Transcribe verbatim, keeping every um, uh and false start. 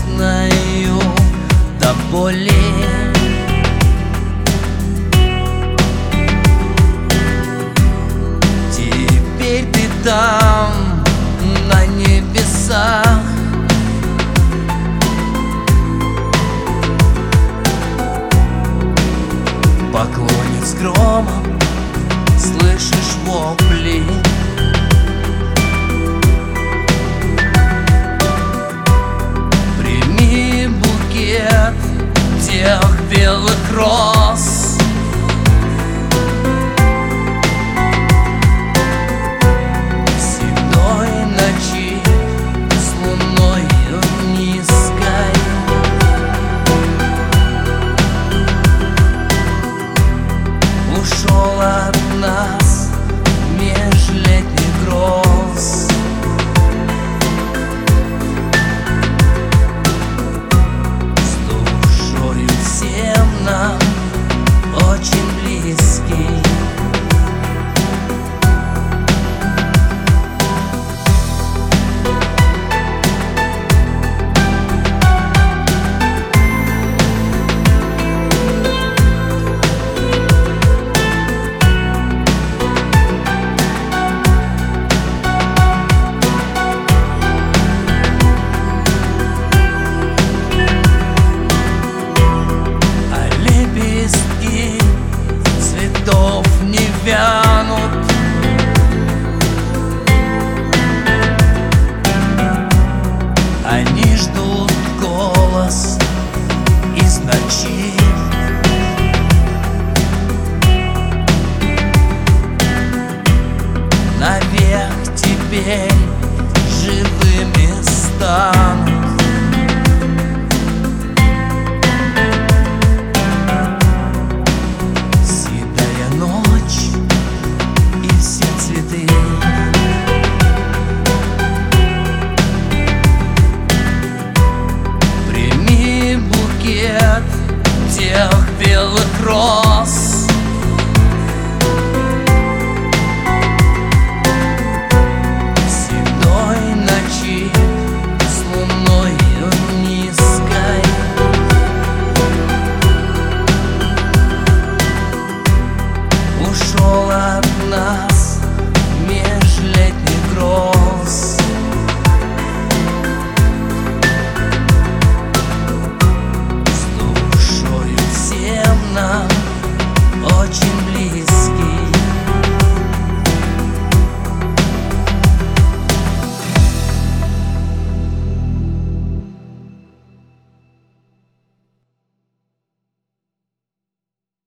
нежною до боли. Теперь ты там, на небесах, поклонниц громом слышишь вопли. Прими букет тех белых роз, седой ночи с луною низкой. Ушел от нас межлетних гроз. С душою всем нам очень близкий. Цветов не вянут, они ждут голос из ночи. Навек теперь живыми станут